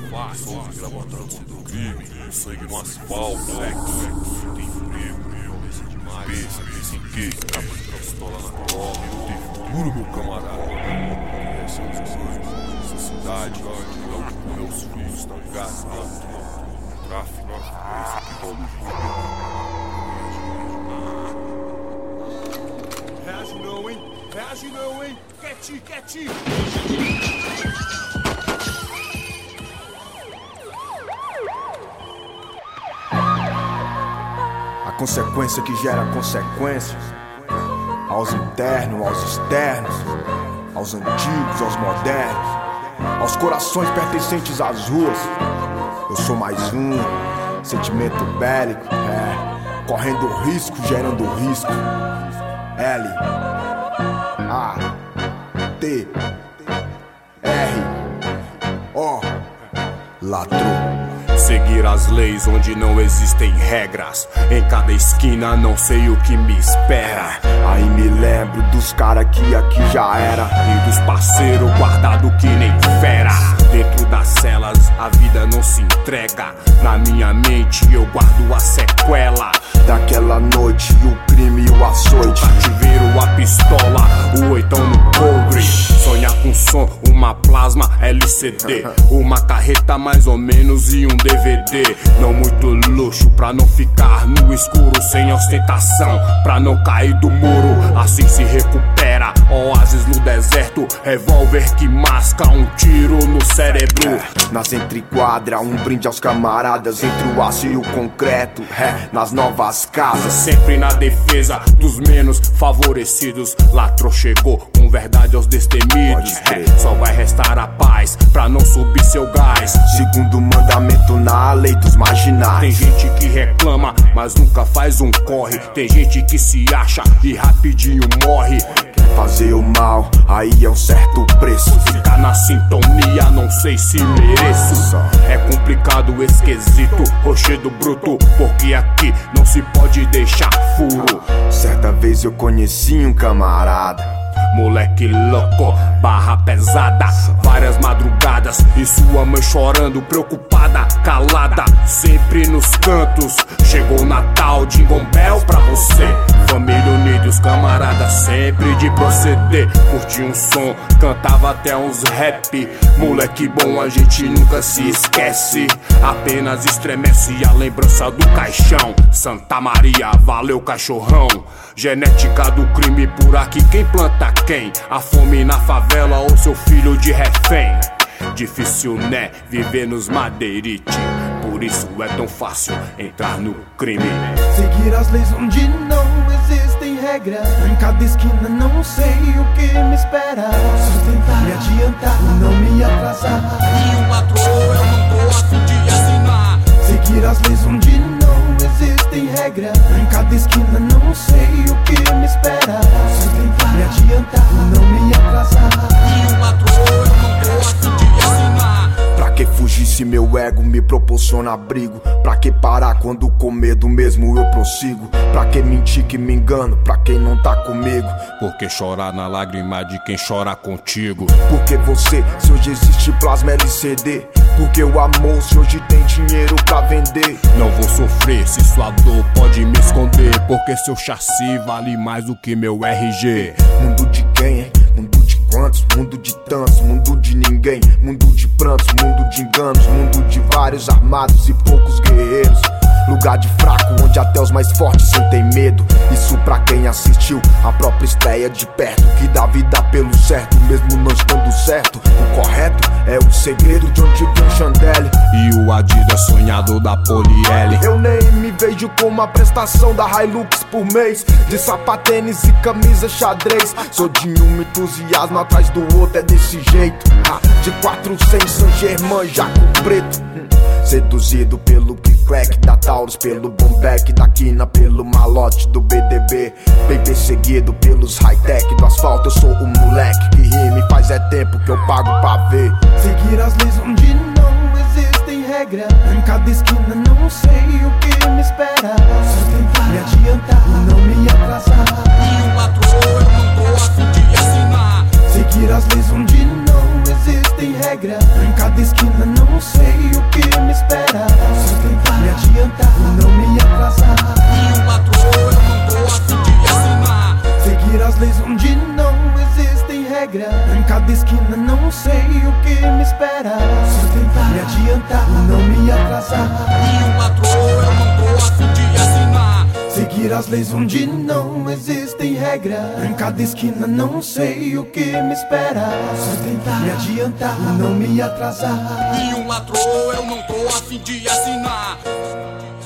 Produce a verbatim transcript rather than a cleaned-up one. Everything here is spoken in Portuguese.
Sou os gravatantes do crime, sangue no asfalto, sexo, tem emprego, pensa demais, pensa, pensa em quê? Capa de pistola na cola, eu tenho futuro, meu camarada. Essa é a essa cidade, logo com meus filhos na casa, tráfico, esse que todo Reage não, hein? Reage não, hein? Quietinho, quietinho! A consequência que gera consequências, aos internos, aos externos, aos antigos, aos modernos, aos corações pertencentes às ruas. Eu sou mais um, sentimento bélico, é, correndo risco, gerando risco. L, A, T, R, O, ladrão. Seguir as leis onde não existem regras. Em cada esquina não sei o que me espera. Aí me lembro dos cara que aqui já era, e dos parceiros guardado que nem fera. Dentro das celas a vida não se entrega. Na minha mente eu guardo a sequela daquela noite, o crime e o açoite. Cativeiro, a pistola, o oitão no coldre. Sonhar com som, uma plasma L C D, uma carreta mais ou menos e um D V D. Não muito luxo pra não ficar no escuro, sem ostentação pra não cair do muro. Assim se recupera, oásis no deserto, revólver que masca um tiro no cérebro. É, nas entrequadra, um brinde aos camaradas, entre o aço e o concreto, é, nas novas casas. Sempre na defesa dos menos favorecidos. Latro chegou com verdade aos destemidos. É, só vai restar a paz pra não subir seu gás. Segundo mandamento na lei dos marginais. Tem gente que reclama, mas nunca faz um corre. Tem gente que se acha e rapidinho morre. Fazer o mal, aí é um certo preço. Ficar na sintonia, não sei se mereço. É complicado, esquisito, rochedo bruto, porque aqui não se pode deixar furo. Certa vez eu conheci um camarada, moleque louco, barra pesada, várias madrugadas e sua mãe chorando, preocupada, calada, sempre nos cantos. Chegou o Natal, Jingle Bell pra você. Família unida, os camaradas sempre de proceder. Curti um som, cantava até uns rap. Moleque bom, a gente nunca se esquece, apenas estremece a lembrança do caixão. Santa Maria, valeu cachorrão. Genética do crime por aqui, quem planta quem? A fome na favela ou seu filho de refém? Difícil né, viver nos madeirite, por isso é tão fácil entrar no crime. Seguir as leis onde não existem regras. Em cada esquina não sei o que me espera. Sustentar, me adiantar, não me atrasar. E o patrão eu não gosto de assinar. Seguir as leis onde não existem regras. Em cada esquina não sei o que me espera. Sustentar, me adiantar, não me atrasar. E o patrão eu não gosto de assinar. Pra que fugir se meu ego me proporciona abrigo? Pra que parar quando com medo mesmo eu prossigo? Pra que mentir que me engano pra quem não tá comigo? Por que chorar na lágrima de quem chora contigo? Porque você, se hoje existe plasma L C D. Porque o amor, se hoje tem dinheiro pra vender. Não vou sofrer se sua dor pode me esconder, porque seu chassi vale mais do que meu R G. Mundo de quem, hein? Mundo de quantos? Mundo de tantos, mundo de ninguém. Mundo de prantos, mundo de enganos. Mundo de vários armados e poucos guerreiros. Lugar de fraco, onde até os mais fortes sentem medo. Isso pra quem assistiu a própria estreia de perto, que dá vida pelo certo, mesmo não estando certo. O correto é o segredo de onde vem o Chandelle e o Adidas sonhado da Poliel. Eu nem me vejo como a prestação da Hilux por mês, de sapatênis e camisa xadrez. Sou de um entusiasmo atrás do outro, é desse jeito. De quatrocentos Saint Germain, jaco preto. Seduzido pelo click-clack da Taurus, pelo bombeck da quina, pelo malote do B D B. Bem perseguido pelos high-tech do asfalto. Eu sou o moleque que rime, faz é tempo que eu pago pra ver. Seguir as leis onde não existem regras. Em cada esquina não sei o que me espera. Sustentar, me adiantar, não me atrasar. E o patrão eu não gosto de assinar. Seguir as leis onde não existem regras. regra. Em cada esquina não sei o que me espera. Sustentar, me adiantar, não me atrasar. E um patrão eu não tô a fim de assinar. Seguir as leis onde não existem regra. Em cada esquina não sei o que me espera. Sustentar, me adiantar, não me atrasar. E um patrão eu não tô a fim de assinar. Seguir as leis onde não existem regra. Em cada esquina não sei o que me espera. Sustentar, me adiantar, não me atrasar. E um patrão eu não tô a fim de assinar.